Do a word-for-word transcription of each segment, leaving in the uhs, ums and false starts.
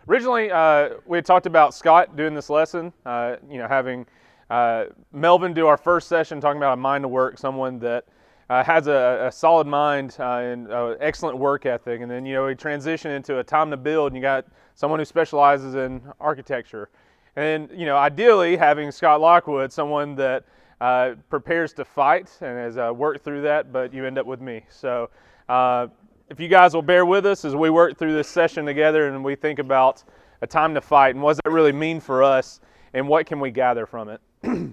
Originally, uh, we had talked about Scott doing this lesson, uh, you know, having uh, Melvin do our first session, talking about a mind to work, someone that uh, has a, a solid mind uh, and uh, excellent work ethic. And then, you know, we transition into a time to build, and you got someone who specializes in architecture. And, you know, ideally, having Scott Lockwood, someone that uh, prepares to fight and has uh, worked through that, but you end up with me. So, uh, if you guys will bear with us as we work through this session together and we think about a time to fight and what does that really mean for us and what can we gather from it.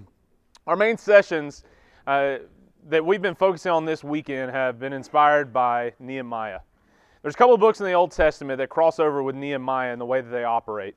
Our main sessions uh, that we've been focusing on this weekend have been inspired by Nehemiah. There's a couple of books in the Old Testament that cross over with Nehemiah and the way that they operate,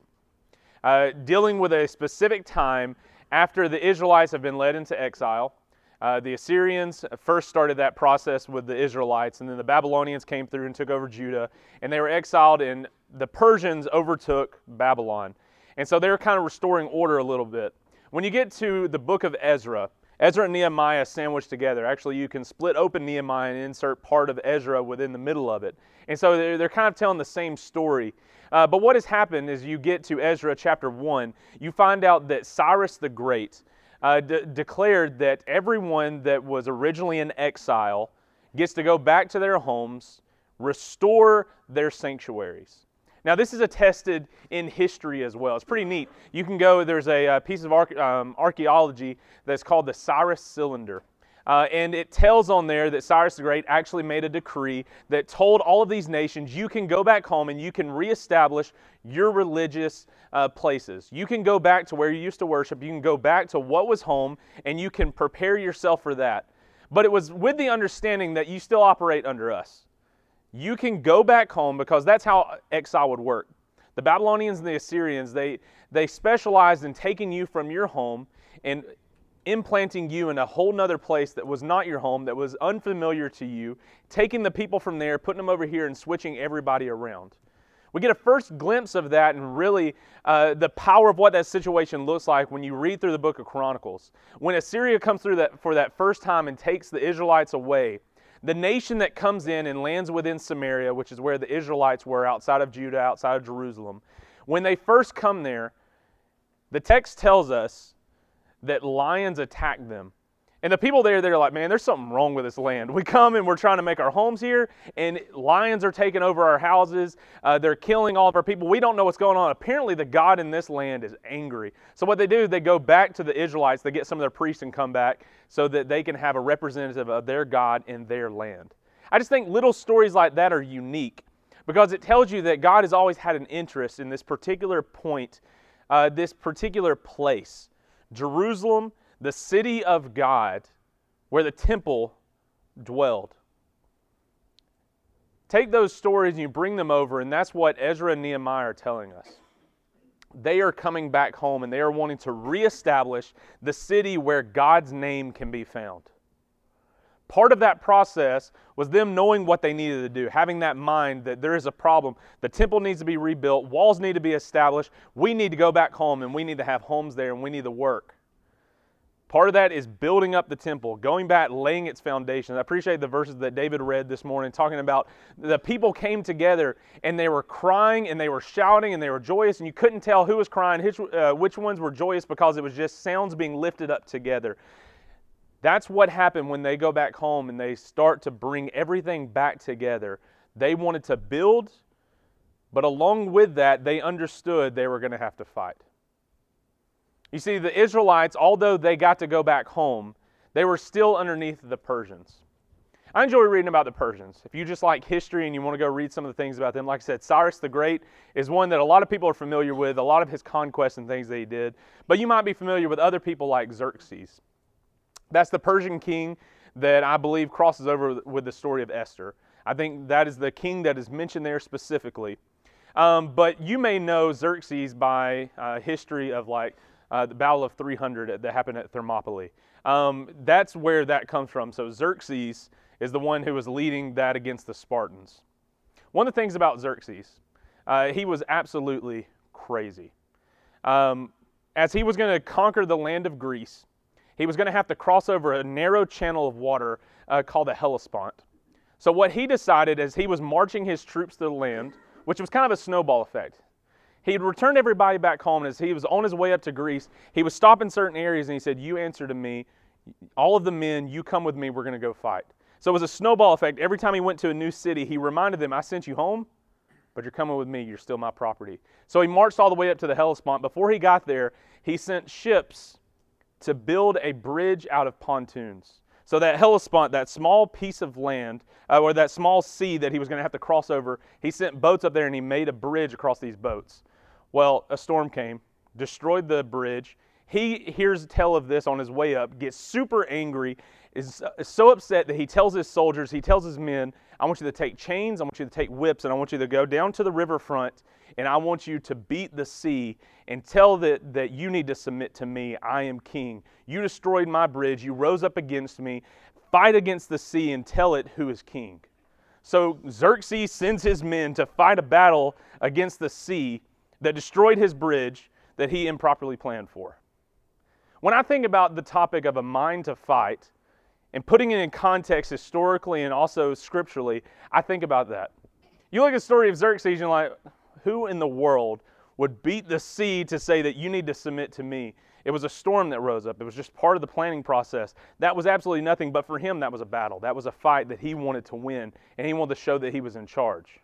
uh, dealing with a specific time after the Israelites have been led into exile. Uh, the Assyrians first started that process with the Israelites, and then the Babylonians came through and took over Judah, and they were exiled, and the Persians overtook Babylon. And so they were kind of restoring order a little bit. When you get to the book of Ezra, Ezra and Nehemiah sandwiched together. Actually, you can split open Nehemiah and insert part of Ezra within the middle of it. And so they're, they're kind of telling the same story. Uh, but what has happened is you get to Ezra chapter one, you find out that Cyrus the Great Uh, de- declared that everyone that was originally in exile gets to go back to their homes, restore their sanctuaries. Now, this is attested in history as well. It's pretty neat. You can go, there's a, a piece of arch- um, archaeology that's called the Cyrus Cylinder. Uh, and it tells on there that Cyrus the Great actually made a decree that told all of these nations, you can go back home and you can reestablish your religious uh, places. You can go back to where you used to worship. You can go back to what was home, and you can prepare yourself for that. But it was with the understanding that you still operate under us. You can go back home because that's how exile would work. The Babylonians and the Assyrians, they, they specialized in taking you from your home and implanting you in a whole nother place that was not your home, that was unfamiliar to you, taking the people from there, putting them over here, and switching everybody around. We get a first glimpse of that and really uh, the power of what that situation looks like when you read through the book of Chronicles. When Assyria comes through that for that first time and takes the Israelites away, the nation that comes in and lands within Samaria, which is where the Israelites were outside of Judah, outside of Jerusalem, when they first come there, the text tells us that lions attack them. And the people there, they're like, man, there's something wrong with this land. We come and we're trying to make our homes here, and lions are taking over our houses. Uh, they're killing all of our people. We don't know what's going on. Apparently, the God in this land is angry. So what they do, they go back to the Israelites. They get some of their priests and come back so that they can have a representative of their God in their land. I just think little stories like that are unique because it tells you that God has always had an interest in this particular point, uh, this particular place. Jerusalem, the city of God, where the temple dwelled. Take those stories and you bring them over, and that's what Ezra and Nehemiah are telling us. They are coming back home, and they are wanting to reestablish the city where God's name can be found. Part of that process was them knowing what they needed to do, having that mind that there is a problem. The temple needs to be rebuilt, walls need to be established, we need to go back home, and we need to have homes there, and we need to work. Part of that is building up the temple, going back, laying its foundation. I appreciate the verses that David read this morning, talking about the people came together and they were crying and they were shouting and they were joyous, and you couldn't tell who was crying, which, uh, which ones were joyous, because it was just sounds being lifted up together. That's what happened when they go back home and they start to bring everything back together. They wanted to build, but along with that, they understood they were going to have to fight. You see, the Israelites, although they got to go back home, they were still underneath the Persians. I enjoy reading about the Persians. If you just like history and you want to go read some of the things about them, like I said, Cyrus the Great is one that a lot of people are familiar with, a lot of his conquests and things that he did. But you might be familiar with other people like Xerxes. That's the Persian king that I believe crosses over with the story of Esther. I think that is the king that is mentioned there specifically. Um, but you may know Xerxes by uh, history of like Uh, the Battle of three hundred that happened at Thermopylae. Um, that's where that comes from. So Xerxes is the one who was leading that against the Spartans. One of the things about Xerxes, uh, he was absolutely crazy. Um, as he was going to conquer the land of Greece, he was going to have to cross over a narrow channel of water uh, called the Hellespont. So what he decided as he was marching his troops to the land, which was kind of a snowball effect, He had returned everybody back home, and as he was on his way up to Greece, he was stopping certain areas, and he said, you answer to me, all of the men, you come with me, we're going to go fight. So it was a snowball effect. Every time he went to a new city, he reminded them, I sent you home, but you're coming with me, you're still my property. So he marched all the way up to the Hellespont. Before he got there, he sent ships to build a bridge out of pontoons. So that Hellespont, that small piece of land, uh, or that small sea that he was going to have to cross over, he sent boats up there and he made a bridge across these boats. Well, a storm came, destroyed the bridge. He hears tell of this on his way up, gets super angry, is so upset that he tells his soldiers, he tells his men, I want you to take chains, I want you to take whips, and I want you to go down to the riverfront, and I want you to beat the sea and tell that, that you need to submit to me. I am king. You destroyed my bridge. You rose up against me. Fight against the sea and tell it who is king. So Xerxes sends his men to fight a battle against the sea that destroyed his bridge that he improperly planned for. When I think about the topic of a mind to fight and putting it in context historically and also scripturally, I think about that. You look at the story of Xerxes and you're like, who in the world would beat the sea to say that you need to submit to me? It was a storm that rose up. It was just part of the planning process. That was absolutely nothing, but for him that was a battle. That was a fight that he wanted to win, and he wanted to show that he was in charge.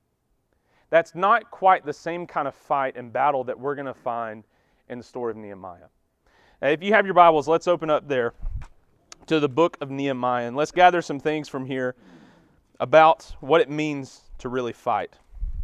That's not quite the same kind of fight and battle that we're going to find in the story of Nehemiah. Now, if you have your Bibles, let's open up there to the book of Nehemiah, and let's gather some things from here about what it means to really fight.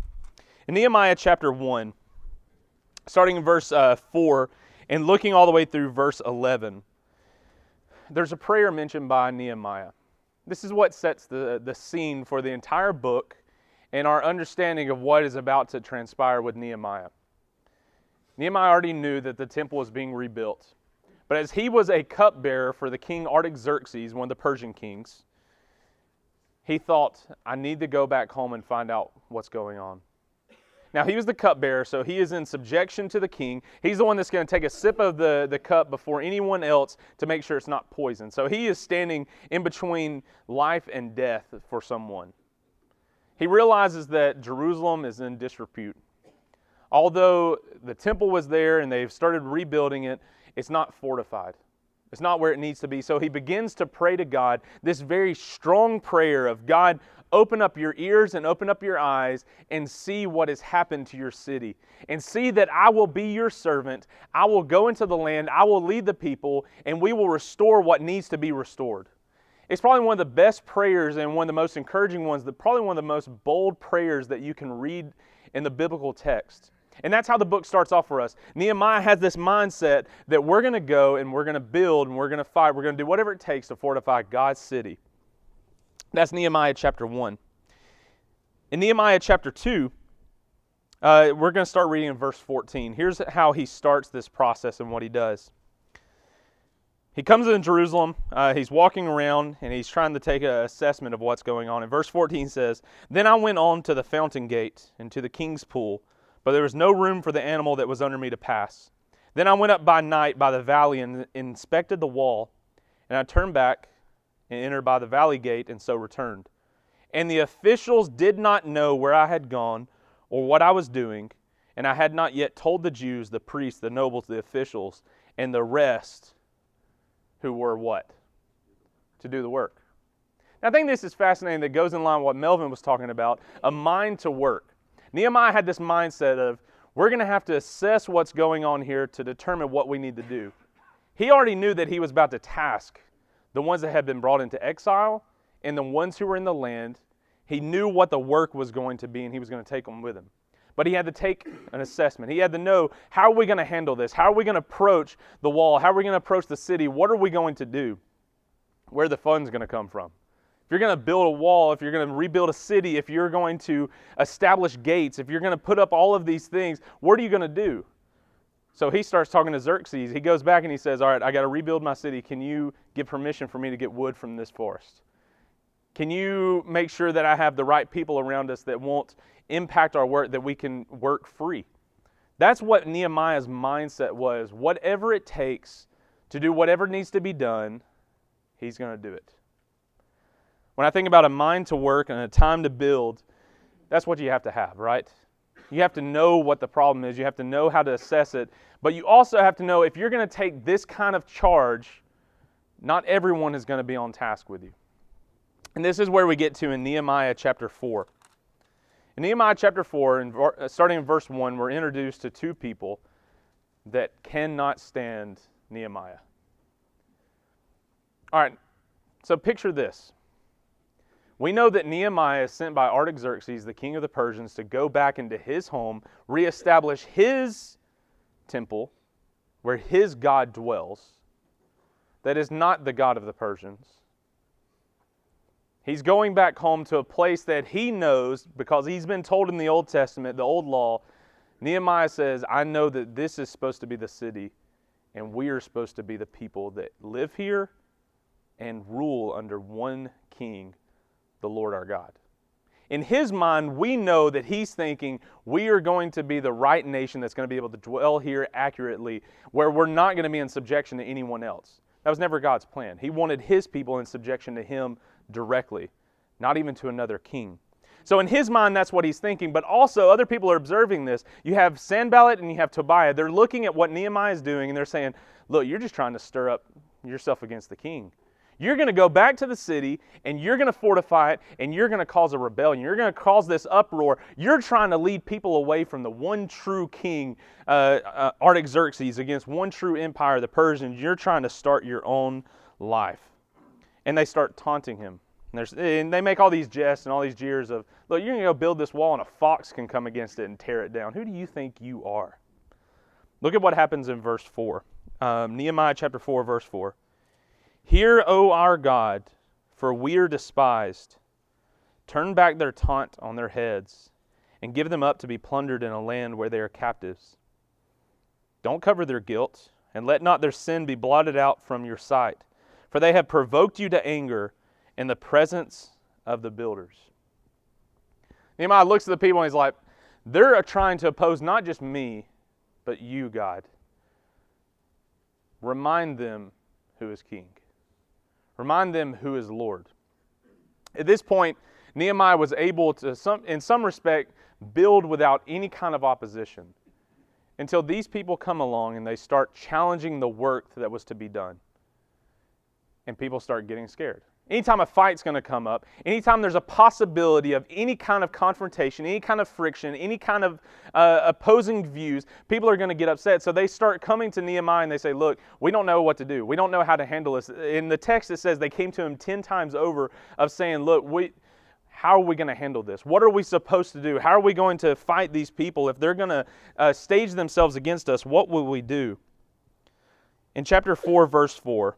In Nehemiah chapter one, starting in verse uh, four and looking all the way through verse eleven, there's a prayer mentioned by Nehemiah. This is what sets the, the scene for the entire book and our understanding of what is about to transpire with Nehemiah. Nehemiah already knew that the temple was being rebuilt. But as he was a cupbearer for the king Artaxerxes, one of the Persian kings, he thought, I need to go back home and find out what's going on. Now, he was the cupbearer, so he is in subjection to the king. He's the one that's going to take a sip of the, the cup before anyone else to make sure it's not poison. So he is standing in between life and death for someone. He realizes that Jerusalem is in disrepute. Although the temple was there and they've started rebuilding it, it's not fortified. It's not where it needs to be. So he begins to pray to God this very strong prayer of, God, open up your ears and open up your eyes and see what has happened to your city. And see that I will be your servant. I will go into the land. I will lead the people. And we will restore what needs to be restored. It's probably one of the best prayers and one of the most encouraging ones, probably one of the most bold prayers that you can read in the biblical text. And that's how the book starts off for us. Nehemiah has this mindset that we're going to go and we're going to build and we're going to fight. We're going to do whatever it takes to fortify God's city. That's Nehemiah chapter one. In Nehemiah chapter two, uh, we're going to start reading in verse fourteen. Here's how he starts this process and what he does. He comes in Jerusalem, uh, he's walking around, and he's trying to take an assessment of what's going on. And verse fourteen says, Then I went on to the fountain gate and to the king's pool, but there was no room for the animal that was under me to pass. Then I went up by night by the valley and inspected the wall, and I turned back and entered by the valley gate, and so returned. And the officials did not know where I had gone or what I was doing, and I had not yet told the Jews, the priests, the nobles, the officials, and the rest who were what? To do the work. Now, I think this is fascinating that goes in line with what Melvin was talking about, a mind to work. Nehemiah had this mindset of, we're going to have to assess what's going on here to determine what we need to do. He already knew that he was about to task the ones that had been brought into exile and the ones who were in the land. He knew what the work was going to be, and he was going to take them with him. But he had to take an assessment. He had to know, how are we going to handle this? How are we going to approach the wall? How are we going to approach the city? What are we going to do? Where are the funds going to come from? If you're going to build a wall, if you're going to rebuild a city, if you're going to establish gates, if you're going to put up all of these things, what are you going to do? So he starts talking to Xerxes. He goes back and he says, all right, I got to rebuild my city. Can you give permission for me to get wood from this forest? Can you make sure that I have the right people around us that won't impact our work, that we can work free? That's what Nehemiah's mindset was. Whatever it takes to do whatever needs to be done, he's going to do it. When I think about a mind to work and a time to build, that's what you have to have, right? You have to know what the problem is. You have to know how to assess it. But you also have to know if you're going to take this kind of charge, not everyone is going to be on task with you. And this is where we get to in Nehemiah chapter four. In Nehemiah chapter four, in, starting in verse one, we're introduced to two people that cannot stand Nehemiah. All right, so picture this. We know that Nehemiah is sent by Artaxerxes, the king of the Persians, to go back into his home, reestablish his temple where his God dwells. That is not the God of the Persians. He's going back home to a place that he knows because he's been told in the Old Testament, the Old Law. Nehemiah says, I know that this is supposed to be the city, and we are supposed to be the people that live here and rule under one king, the Lord our God. In his mind, we know that he's thinking we are going to be the right nation that's going to be able to dwell here accurately, where we're not going to be in subjection to anyone else. That was never God's plan. He wanted his people in subjection to him directly, not even to another king. So in his mind, that's what he's thinking. But also, other people are observing this. You have Sanballat and you have Tobiah. They're looking at what Nehemiah is doing, and they're saying, look, you're just trying to stir up yourself against the king. You're going to go back to the city, and you're going to fortify it, and you're going to cause a rebellion. You're going to cause this uproar. You're trying to lead people away from the one true king, uh, uh, Artaxerxes, against one true empire, the Persians. You're trying to start your own life. And they start taunting him. And, there's, and they make all these jests and all these jeers of, look, you're going to go build this wall, and a fox can come against it and tear it down. Who do you think you are? Look at what happens in verse four. Um, Nehemiah chapter four, verse four. Hear, O our God, for we are despised. Turn back their taunt on their heads, and give them up to be plundered in a land where they are captives. Don't cover their guilt, and let not their sin be blotted out from your sight, for they have provoked you to anger in the presence of the builders. Nehemiah looks at the people and he's like, they're trying to oppose not just me, but you, God. Remind them who is king. Remind them who is Lord. At this point, Nehemiah was able to, some, in some respect, build without any kind of opposition until these people come along and they start challenging the work that was to be done. And people start getting scared. Anytime a fight's going to come up, anytime there's a possibility of any kind of confrontation, any kind of friction, any kind of uh, opposing views, people are going to get upset. So they start coming to Nehemiah and they say, look, we don't know what to do. We don't know how to handle this. In the text it says they came to him ten times over of saying, look, we, how are we going to handle this? What are we supposed to do? How are we going to fight these people? If they're going to uh, stage themselves against us, what will we do? In chapter four, verse four,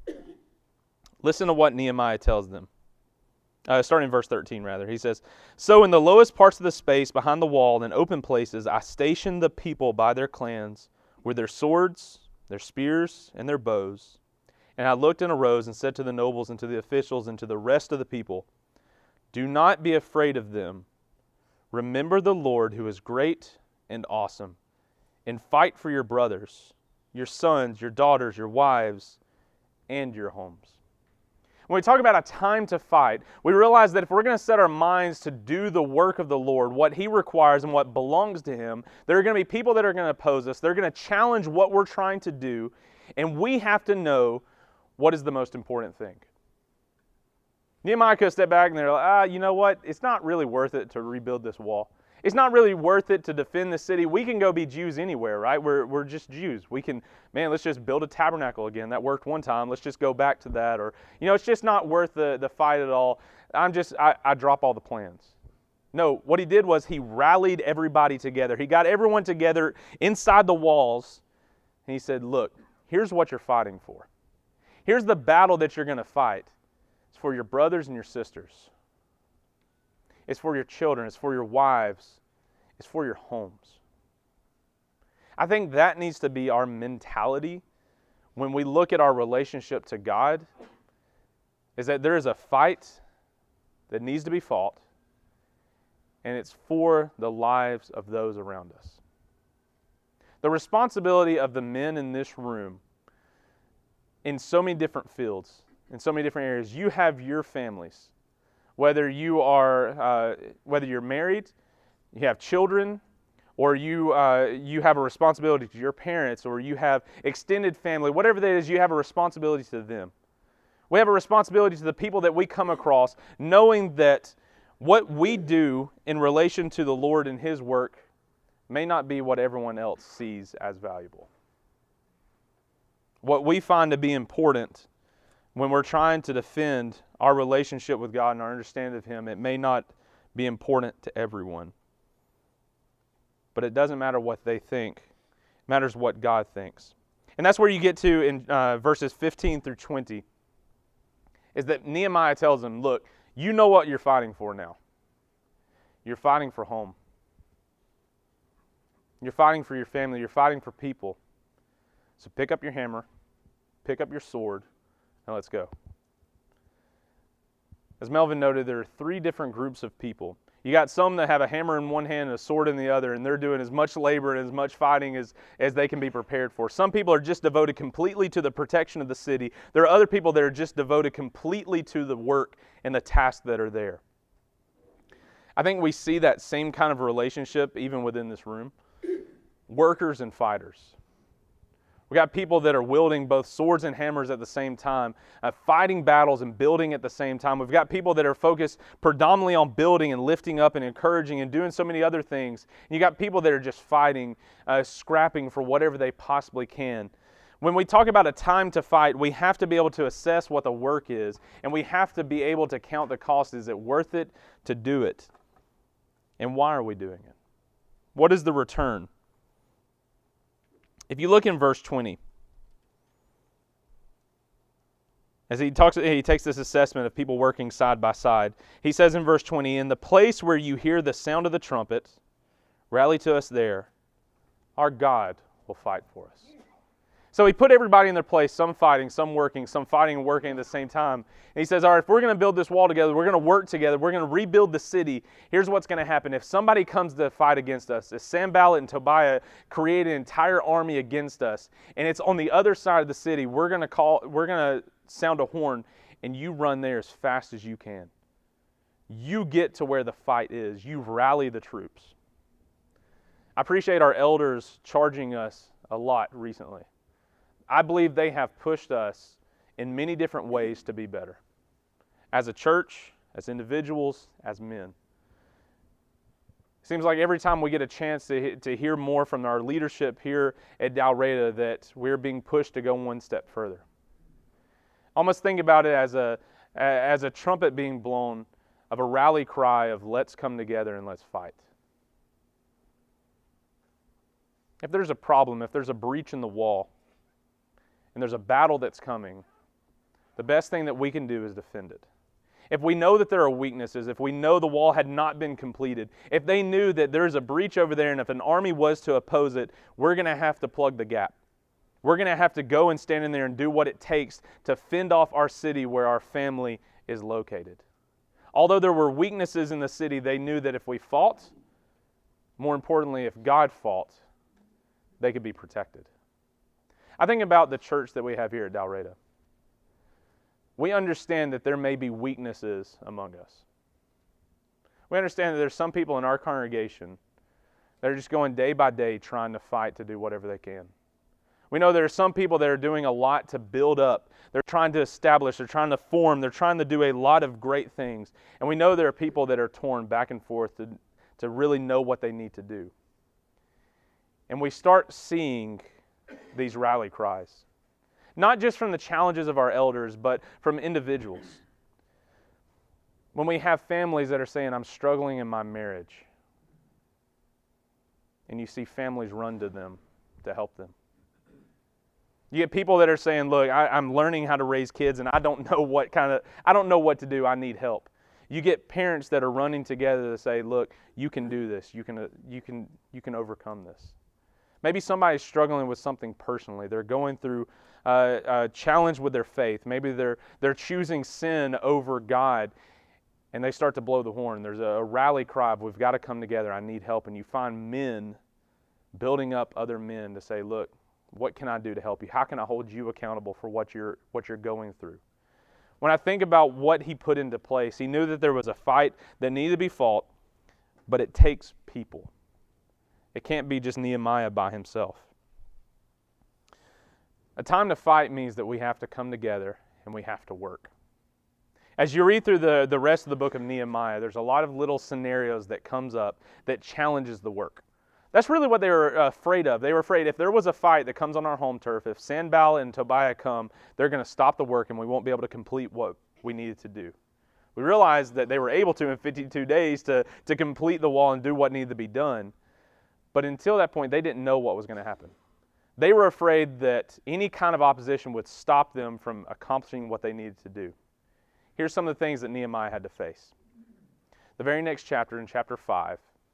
listen to what Nehemiah tells them. Uh, starting in verse thirteen, rather. He says, so in the lowest parts of the space behind the wall and open places, I stationed the people by their clans with their swords, their spears, and their bows. And I looked and arose and said to the nobles and to the officials and to the rest of the people, do not be afraid of them. Remember the Lord who is great and awesome, and fight for your brothers, your sons, your daughters, your wives, and your homes. When we talk about a time to fight, we realize that if we're going to set our minds to do the work of the Lord, what He requires and what belongs to Him, there are going to be people that are going to oppose us. They're going to challenge what we're trying to do, and we have to know what is the most important thing. Nehemiah could step back and they're like, ah, you know what? It's not really worth it to rebuild this wall. It's not really worth it to defend the city. We can go be Jews anywhere, right? We're we're just Jews. We can, man, let's just build a tabernacle again. That worked one time. Let's just go back to that. Or, you know, it's just not worth the, the fight at all. I'm just, I, I drop all the plans. No, what he did was he rallied everybody together. He got everyone together inside the walls. And he said, look, here's what you're fighting for. Here's the battle that you're going to fight. It's for your brothers and your sisters. It's for your children. It's for your wives. It's for your homes. I think that needs to be our mentality when we look at our relationship to God, is that there is a fight that needs to be fought, and it's for the lives of those around us. The responsibility of the men in this room in so many different fields, in so many different areas, you have your families. Whether you are, uh, whether you're married, you have children, or you uh, you have a responsibility to your parents, or you have extended family, whatever that is, you have a responsibility to them. We have a responsibility to the people that we come across, knowing that what we do in relation to the Lord and His work may not be what everyone else sees as valuable. What we find to be important when we're trying to defend our relationship with God and our understanding of Him, it may not be important to everyone. But it doesn't matter what they think. It matters what God thinks. And that's where you get to in uh, verses fifteen through twenty, is that Nehemiah tells them, look, you know what you're fighting for now. You're fighting for home. You're fighting for your family. You're fighting for people. So pick up your hammer, pick up your sword, and let's go. As Melvin noted, there are three different groups of people. You got some that have a hammer in one hand and a sword in the other, and they're doing as much labor and as much fighting as, as they can be prepared for. Some people are just devoted completely to the protection of the city. There are other people that are just devoted completely to the work and the tasks that are there. I think we see that same kind of relationship even within this room. Workers and fighters. We got people that are wielding both swords and hammers at the same time, uh, fighting battles and building at the same time. We've got people that are focused predominantly on building and lifting up and encouraging and doing so many other things. And you got people that are just fighting, uh, scrapping for whatever they possibly can. When we talk about a time to fight, we have to be able to assess what the work is, and we have to be able to count the cost. Is it worth it to do it? And why are we doing it? What is the return? If you look in verse twenty, as he talks, he takes this assessment of people working side by side. He says in verse twenty, "In the place where you hear the sound of the trumpet, rally to us there. Our God will fight for us." So he put everybody in their place, some fighting, some working, some fighting and working at the same time. And he says, all right, if we're going to build this wall together, we're going to work together, we're going to rebuild the city, here's what's going to happen. If somebody comes to fight against us, if Sanballat and Tobiah create an entire army against us, and it's on the other side of the city, we're going to call, we're going to sound a horn, and you run there as fast as you can. You get to where the fight is. You rally the troops. I appreciate our elders charging us a lot recently. I believe they have pushed us in many different ways to be better. As a church, as individuals, as men. It seems like every time we get a chance to, to hear more from our leadership here at Dalraida that we're being pushed to go one step further. Almost think about it as a, as a trumpet being blown of a rally cry of let's come together and let's fight. If there's a problem, if there's a breach in the wall, and there's a battle that's coming, the best thing that we can do is defend it. If we know that there are weaknesses, if we know the wall had not been completed, if they knew that there's a breach over there and if an army was to oppose it, we're going to have to plug the gap. We're going to have to go and stand in there and do what it takes to fend off our city where our family is located. Although there were weaknesses in the city, they knew that if we fought, more importantly, if God fought, they could be protected. I think about the church that we have here at Dalraida. We understand that there may be weaknesses among us. We understand that there's some people in our congregation that are just going day by day trying to fight to do whatever they can. We know there are some people that are doing a lot to build up. They're trying to establish, they're trying to form, they're trying to do a lot of great things. And we know there are people that are torn back and forth to, to really know what they need to do. And we start seeing these rally cries. Not just from the challenges of our elders, but from individuals. When we have families that are saying, I'm struggling in my marriage, and you see families run to them to help them. You get people that are saying, look, I, I'm learning how to raise kids, and I don't know what kind of, I don't know what to do, I need help. You get parents that are running together to say, look, you can do this, you can, uh, you can, you can overcome this. Maybe somebody's struggling with something personally. They're going through uh, a challenge with their faith. Maybe they're they're choosing sin over God, and they start to blow the horn. There's a, a rally cry of, we've got to come together. I need help. And you find men building up other men to say, look, what can I do to help you? How can I hold you accountable for what you're what you're going through? When I think about what he put into place, he knew that there was a fight that needed to be fought, but it takes people. It can't be just Nehemiah by himself. A time to fight means that we have to come together and we have to work. As you read through the, the rest of the book of Nehemiah, there's a lot of little scenarios that comes up that challenges the work. That's really what they were afraid of. They were afraid if there was a fight that comes on our home turf, if Sanballat and Tobiah come, they're going to stop the work and we won't be able to complete what we needed to do. We realized that they were able to in fifty-two days to, to complete the wall and do what needed to be done. But until that point, they didn't know what was going to happen. They were afraid that any kind of opposition would stop them from accomplishing what they needed to do. Here's some of the things that Nehemiah had to face. The very next chapter, in chapter five,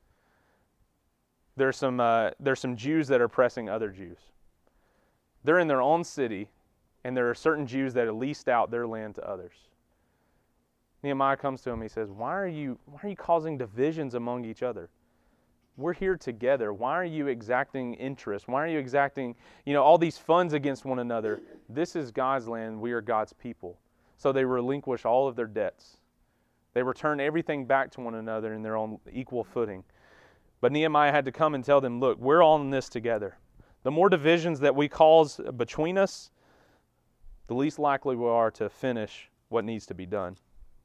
there's some, uh, there's some Jews that are oppressing other Jews. They're in their own city, and there are certain Jews that have leased out their land to others. Nehemiah comes to him, he says, why are you, why are you causing divisions among each other? We're here together. Why are you exacting interest? Why are you exacting, you know, all these funds against one another? This is God's land. We are God's people. So they relinquish all of their debts. They return everything back to one another in their own equal footing. But Nehemiah had to come and tell them, look, we're all in this together. The more divisions that we cause between us, the least likely we are to finish what needs to be done.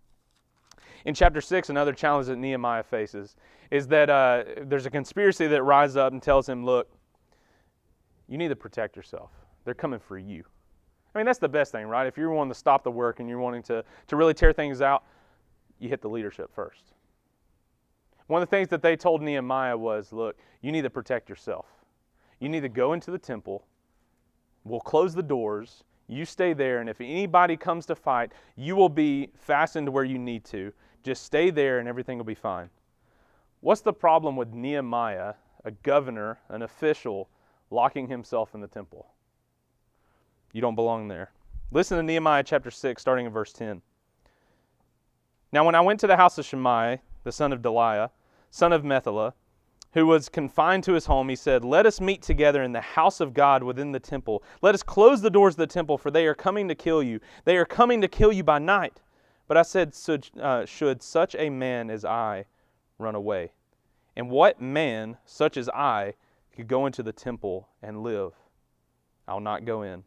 In chapter six, another challenge that Nehemiah faces is that uh, there's a conspiracy that rises up and tells him, look, you need to protect yourself. They're coming for you. I mean, that's the best thing, right? If you're wanting to stop the work and you're wanting to, to really tear things out, you hit the leadership first. One of the things that they told Nehemiah was, look, you need to protect yourself. You need to go into the temple. We'll close the doors. You stay there, and if anybody comes to fight, you will be fastened where you need to. Just stay there and everything will be fine. What's the problem with Nehemiah, a governor, an official, locking himself in the temple? You don't belong there. Listen to Nehemiah chapter six, starting in verse ten. Now when I went to the house of Shimei, the son of Deliah, son of Methalah, who was confined to his home, he said, let us meet together in the house of God within the temple. Let us close the doors of the temple, for they are coming to kill you. They are coming to kill you by night. But I said, uh, should such a man as I run away? And what man, such as I, could go into the temple and live? I'll not go in.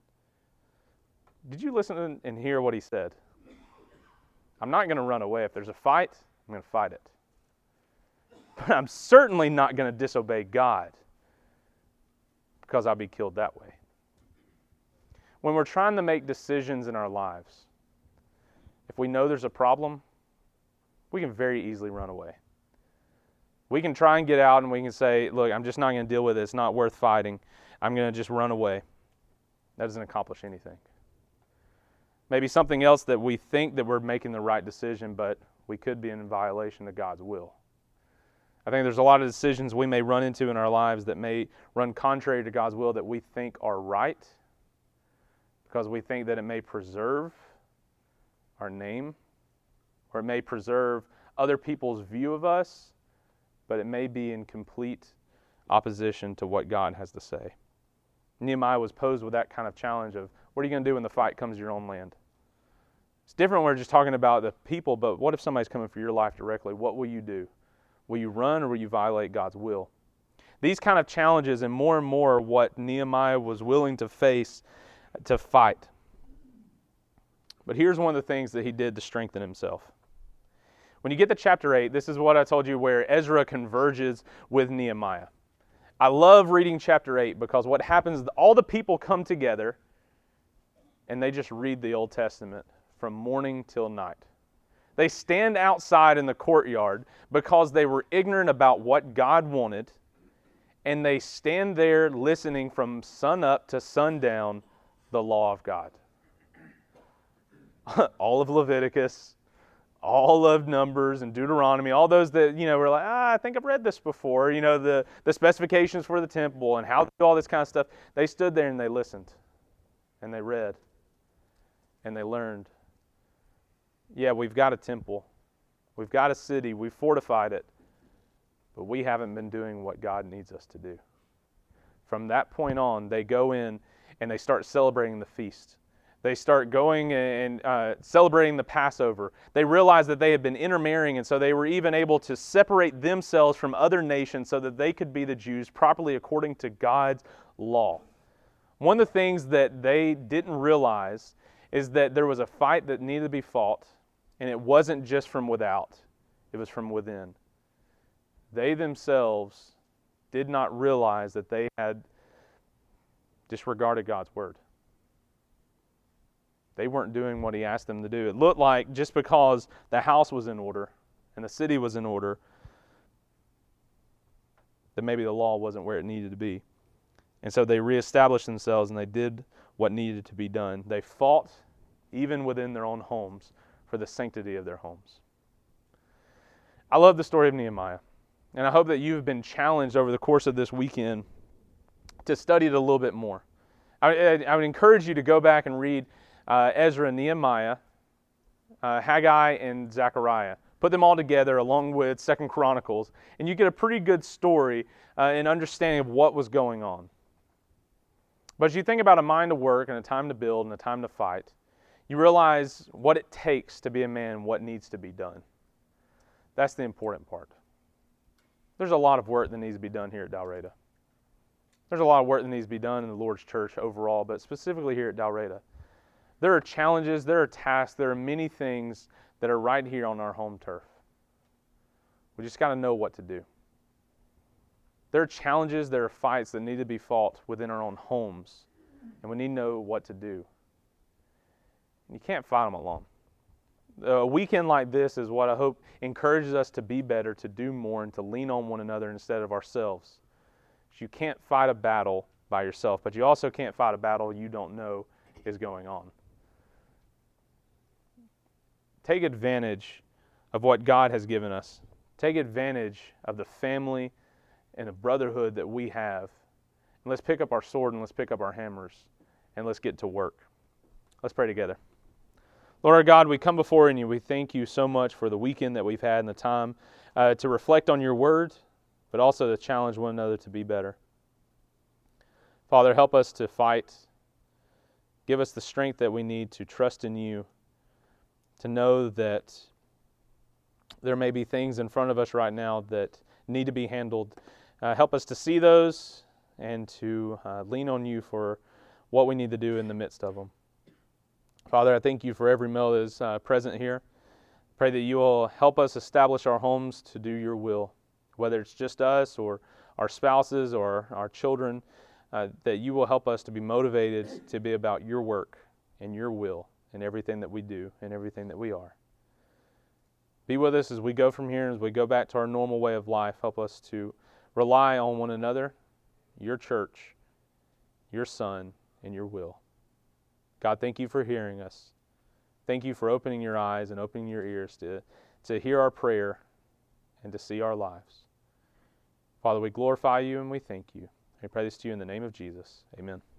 Did you listen and hear what he said? I'm not going to run away. If there's a fight, I'm going to fight it. But I'm certainly not going to disobey God because I'll be killed that way. When we're trying to make decisions in our lives, if we know there's a problem, we can very easily run away. We can try and get out and we can say, look, I'm just not going to deal with it. It's not worth fighting. I'm going to just run away. That doesn't accomplish anything. Maybe something else that we think that we're making the right decision, but we could be in violation of God's will. I think there's a lot of decisions we may run into in our lives that may run contrary to God's will that we think are right because we think that it may preserve our name or it may preserve other people's view of us, but it may be in complete opposition to what God has to say. Nehemiah was posed with that kind of challenge of, what are you going to do when the fight comes to your own land? It's different when we're just talking about the people, but what if somebody's coming for your life directly? What will you do? Will you run or will you violate God's will? These kind of challenges and more and more what Nehemiah was willing to face to fight. But here's one of the things that he did to strengthen himself. When you get to chapter eight, this is what I told you where Ezra converges with Nehemiah. I love reading chapter eight because what happens, all the people come together and they just read the Old Testament from morning till night. They stand outside in the courtyard because they were ignorant about what God wanted, and they stand there listening from sun up to sundown the law of God. All of Leviticus, all of Numbers and Deuteronomy, all those that, you know, were like, ah, I think I've read this before, you know, the, the specifications for the temple and how to do all this kind of stuff. They stood there and they listened, and they read, and they learned. Yeah, we've got a temple. We've got a city. We've fortified it. But we haven't been doing what God needs us to do. From that point on, they go in and they start celebrating the feast. They start going and uh, celebrating the Passover. They realize that they had been intermarrying, and so they were even able to separate themselves from other nations so that they could be the Jews properly according to God's law. One of the things that they didn't realize is that there was a fight that needed to be fought, and it wasn't just from without, it was from within. They themselves did not realize that they had disregarded God's word. They weren't doing what he asked them to do. It looked like just because the house was in order and the city was in order, that maybe the law wasn't where it needed to be. And so they reestablished themselves and they did what needed to be done. They fought even within their own homes for the sanctity of their homes. I love the story of Nehemiah. And I hope that you've been challenged over the course of this weekend to study it a little bit more. I, I would encourage you to go back and read Uh, Ezra, Nehemiah, uh, Haggai, and Zechariah. Put them all together along with Second Chronicles, and you get a pretty good story uh, and understanding of what was going on. But as you think about a mind to work and a time to build and a time to fight, you realize what it takes to be a man, what needs to be done. That's the important part. There's a lot of work that needs to be done here at Dalraida. There's a lot of work that needs to be done in the Lord's church overall, but specifically here at Dalraida. There are challenges, there are tasks, there are many things that are right here on our home turf. We just got to know what to do. There are challenges, there are fights that need to be fought within our own homes, and we need to know what to do. You can't fight them alone. A weekend like this is what I hope encourages us to be better, to do more, and to lean on one another instead of ourselves. You can't fight a battle by yourself, but you also can't fight a battle you don't know is going on. Take advantage of what God has given us. Take advantage of the family and the brotherhood that we have. And let's pick up our sword and let's pick up our hammers and let's get to work. Let's pray together. Lord our God, we come before you. We thank you so much for the weekend that we've had and the time uh, to reflect on your word, but also to challenge one another to be better. Father, help us to fight. Give us the strength that we need to trust in you, to know that there may be things in front of us right now that need to be handled. Uh, help us to see those and to uh, lean on you for what we need to do in the midst of them. Father, I thank you for every male that is uh, present here. Pray that you will help us establish our homes to do your will, whether it's just us or our spouses or our children, uh, that you will help us to be motivated to be about your work and your will in everything that we do and everything that we are. Be with us as we go from here, as we go back to our normal way of life. Help us to rely on one another, your church, your Son, and your will. God, thank you for hearing us. Thank you for opening your eyes and opening your ears to, to hear our prayer and to see our lives. Father, we glorify you and we thank you. I pray this to you in the name of Jesus. Amen.